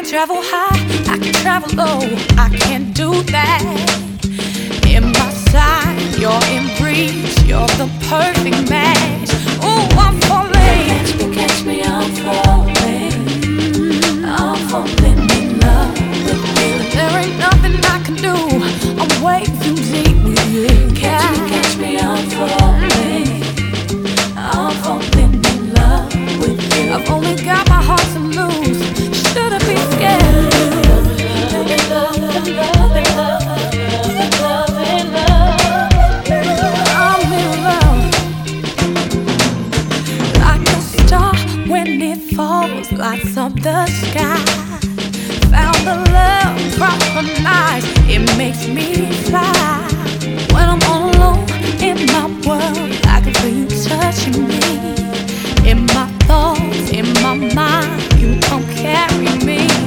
travel high, I can travel low. I can't do that. In my sight, you're in reach. You're the perfect match. Ooh, I'm falling. Catch me, I'm falling. I'm falling in love with you. There ain't nothing I can do. I'm way too deep with you. Catch me, I'm falling. I'm falling in love with you. I've only got my heart to lose. Should I be scared of you? I'm in love. Like a star when it falls, lights up the sky. Found the love from her eyes, it makes me fly. When I'm all alone in my world, I can feel you touching me. In my thoughts, in my mind, you come carry me.